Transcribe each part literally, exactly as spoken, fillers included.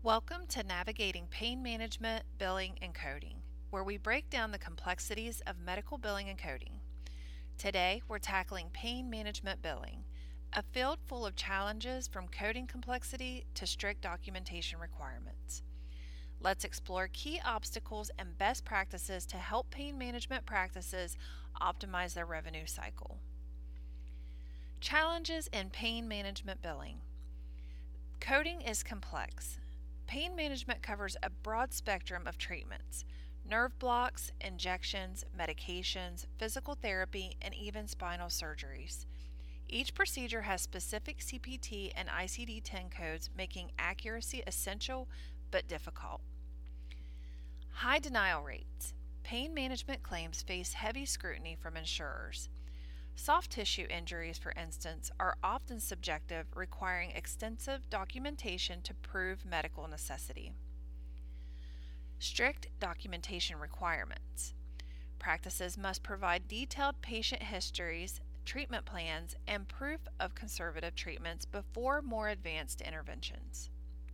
Welcome to Navigating Pain Management, Billing, and Coding, where we break down the complexities of medical billing and coding. Today, we're tackling pain management billing, a field full of challenges from coding complexity to strict documentation requirements. Let's explore key obstacles and best practices to help pain management practices optimize their revenue cycle. Challenges in pain management billing. Coding is complex. Pain management covers a broad spectrum of treatments: nerve blocks, injections, medications, physical therapy, and even spinal surgeries. Each procedure has specific C P T and I C D ten codes, making accuracy essential but difficult. High denial rates. Pain management claims face heavy scrutiny from insurers. Soft tissue injuries, for instance, are often subjective, requiring extensive documentation to prove medical necessity. Strict documentation requirements. Practices must provide detailed patient histories, treatment plans, and proof of conservative treatments before more advanced interventions.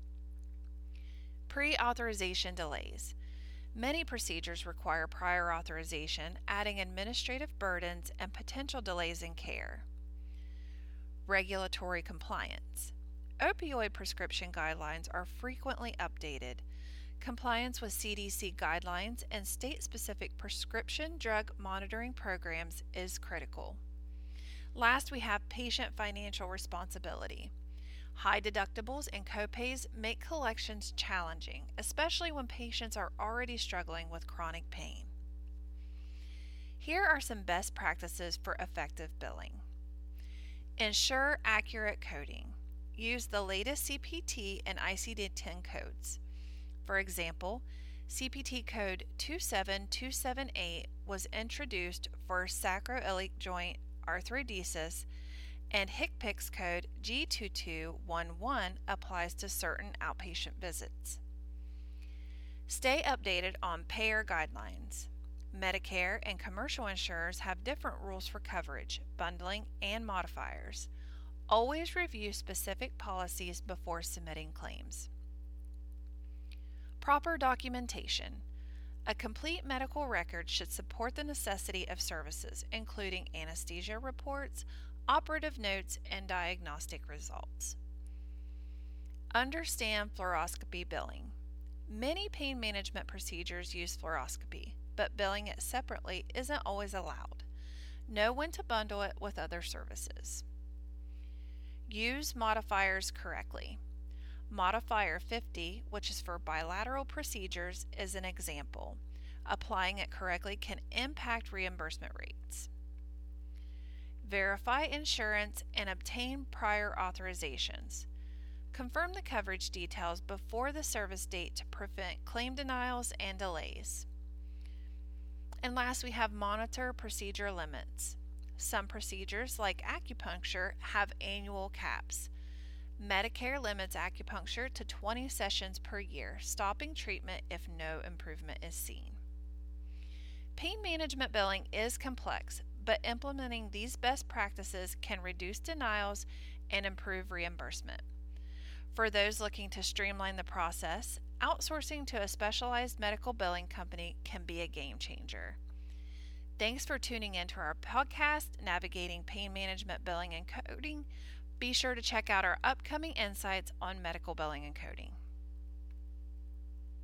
Pre-authorization delays. Many procedures require prior authorization, adding administrative burdens and potential delays in care. Regulatory compliance. Opioid prescription guidelines are frequently updated. Compliance with C D C guidelines and state-specific prescription drug monitoring programs is critical. Last, we have patient financial responsibility. High deductibles and copays make collections challenging, especially when patients are already struggling with chronic pain. Here are some best practices for effective billing. Ensure accurate coding. Use the latest C P T and I C D ten codes. For example, C P T code two seven two seven eight was introduced for sacroiliac joint arthrodesis, and HCPCS code G two two one one applies to certain outpatient visits. Stay updated on payer guidelines. Medicare and commercial insurers have different rules for coverage, bundling, and modifiers. Always review specific policies before submitting claims. Proper documentation. A complete medical record should support the necessity of services, including anesthesia reports, operative notes, and diagnostic results. Understand fluoroscopy billing. Many pain management procedures use fluoroscopy, but billing it separately isn't always allowed. Know when to bundle it with other services. Use modifiers correctly. Modifier fifty, which is for bilateral procedures, is an example. Applying it correctly can impact reimbursement rates. Verify insurance and obtain prior authorizations. Confirm the coverage details before the service date to prevent claim denials and delays. And last, we have monitor procedure limits. Some procedures, like acupuncture, have annual caps. Medicare limits acupuncture to twenty sessions per year, stopping treatment if no improvement is seen. Pain management billing is complex, but implementing these best practices can reduce denials and improve reimbursement. For those looking to streamline the process, outsourcing to a specialized medical billing company can be a game changer. Thanks for tuning into our podcast, Navigating Pain Management, Billing, and Coding. Be sure to check out our upcoming insights on medical billing and coding.